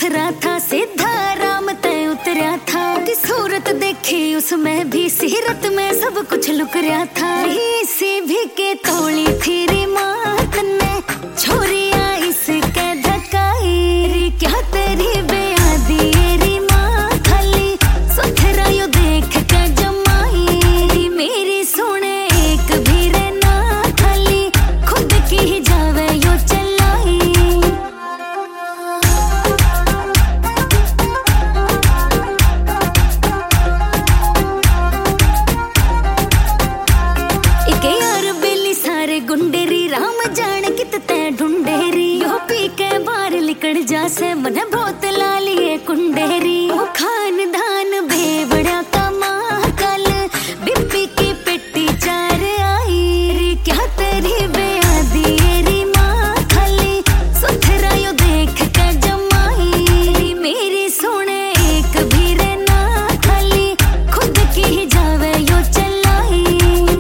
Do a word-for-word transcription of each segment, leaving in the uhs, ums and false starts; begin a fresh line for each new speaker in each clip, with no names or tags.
सुथरा था, सीधा राम तय उतरा था। कि सूरत देखी उसमें भी सीरत में सब कुछ लुक रहा था। इसी भी के तोली थी री मात ने छोरिया इसके धकाई री क्या तेरी बेयादी री माँ खाली सुथरा यो देख के जमाई री मेरी सुने एक भी रे ना खाली खुद की ही जावे यो चलाई। एक यार बेली सारे गुंडेरी राम जाने कितने ढूंढेरी यो पी के बाहर लिकड़ जा से मन बहुत लालिए कुंडेरी। ओ खानदान बेवड़ा का महाकाल बिप्पी की पेटी चार आई री क्या तेरी बेयादी री माँ खाली सुथरा यो देख के जमाई री मेरी सुने एक भी रे ना खाली खुद की ही जावे यो चलाई।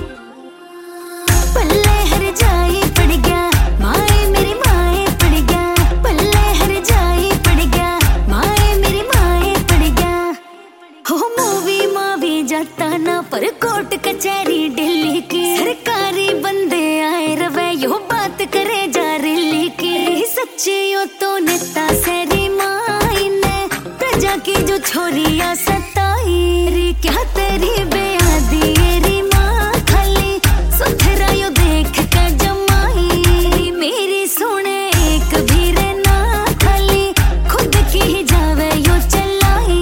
पल्ले हर जाई पड़ गया माए मेरी माए पड़ गया, पल्ले हर जाई पड़ गया माए मेरी माए पड़ गया। हो मूवी माँ भी जाता ना पर कोर्ट कचहरी दिल्ली की सरकारी बंदे आए रवे यो बात करे जा रिली की। सच्ची यो तो नेता सेरी माई ने प्रजा की जो छोरिया सताई री क्या तेरी बेयादी री माँ खाली सुथरा यो देख के जमाई मेरी सुने एक भी रे ना खाली खुद की ही जावे यो चलाई।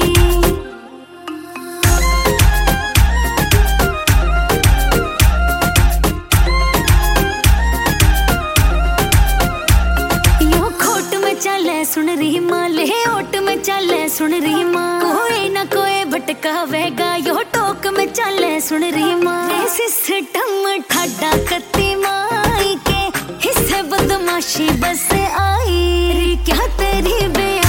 यो खोट में चले सुन रही माँ ले ओट में चले सुन रही माँ कोई ना कोई भटकावेगा यो टोक में चले सुन रही माँ। सिस्टम ठाडा कत्ती माई के हिस्से बदमाशी बस आई री क्या तेरी बे